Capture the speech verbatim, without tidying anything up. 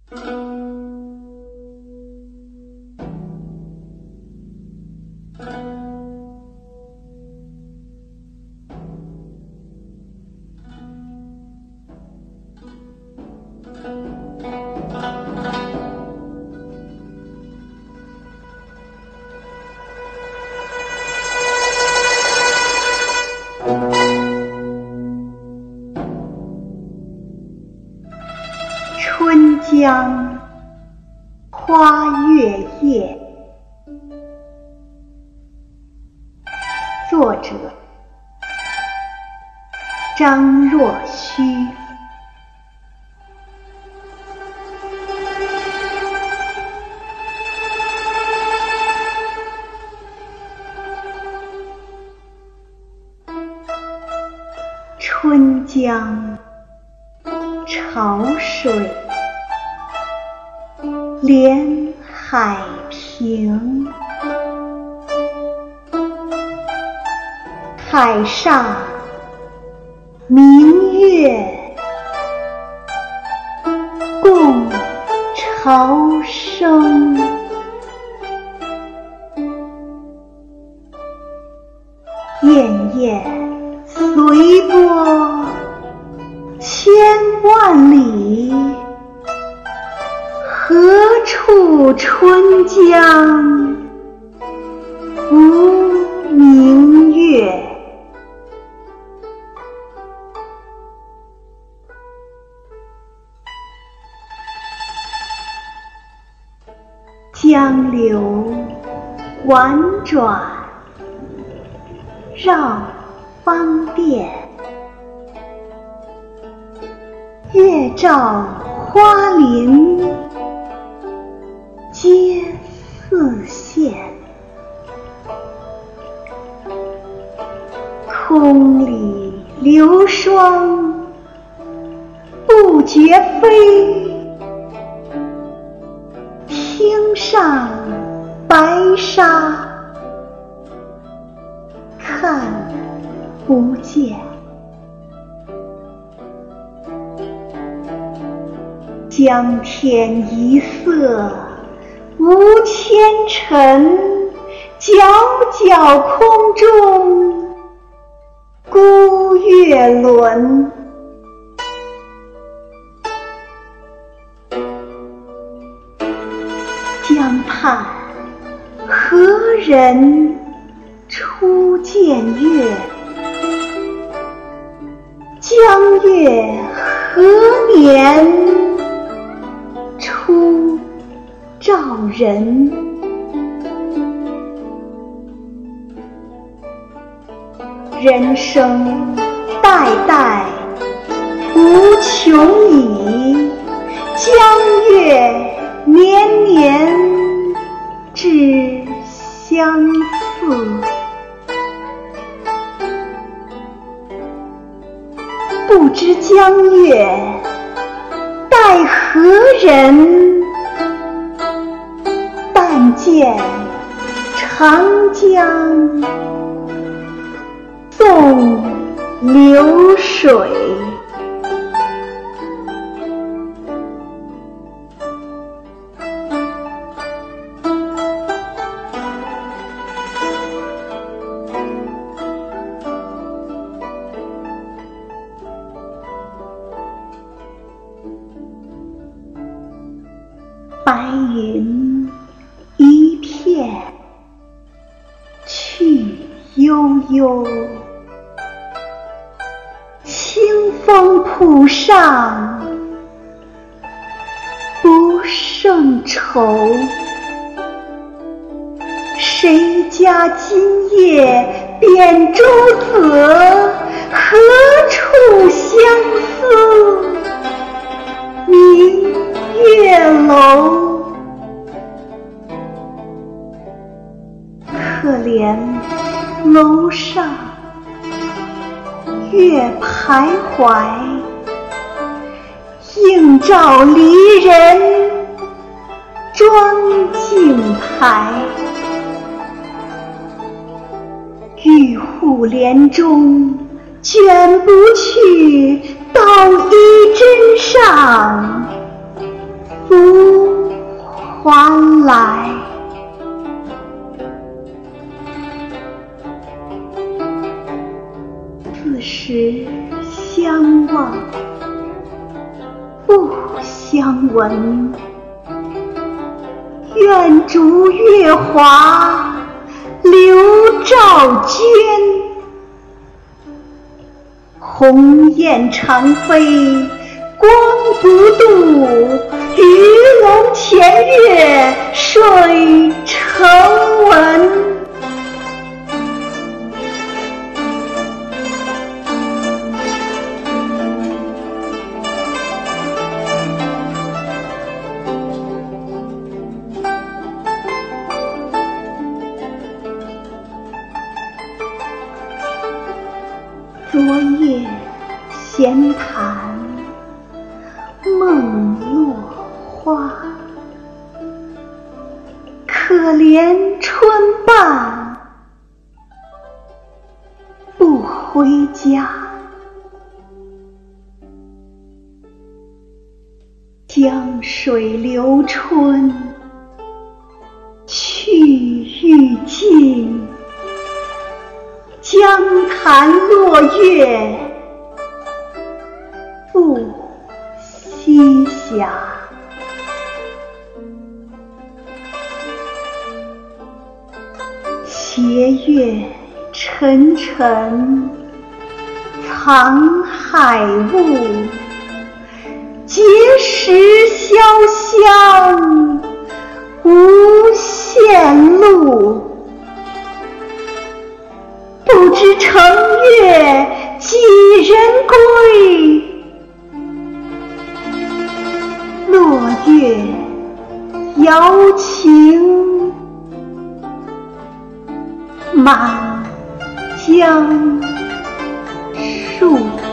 春江花月夜，作者张若虚。春江潮水连海平，海上明月共潮生。滟滟随波千万里，何处春江无明月？江流婉转绕芳甸，月照花林皆似霰。空里流霜不觉飞，汀上白沙看不见。江天一色无纤尘，皎皎空中孤月轮。江畔何人初见月？江月何年初照人？人生代代无穷已，江月年年只相似。不知江月待何人？但见长江纵流水。白云一片去悠悠，清风浦上不胜愁。谁家今夜扁舟子，何处相思明月楼？可怜楼上月徘徊，映照离人妆镜台。玉户帘中卷不去，捣衣砧上拂还来。自时相望不相闻，愿逐月华流照君。鸿雁长飞光不度，鱼龙潜跃水成文。昨夜闲谈梦落花，可怜春半不回家。江水流春去欲尽，江潭落月复西霞。斜月沉沉藏海雾，碣石潇湘无限路。不知乘月几人归，落月摇情满江树。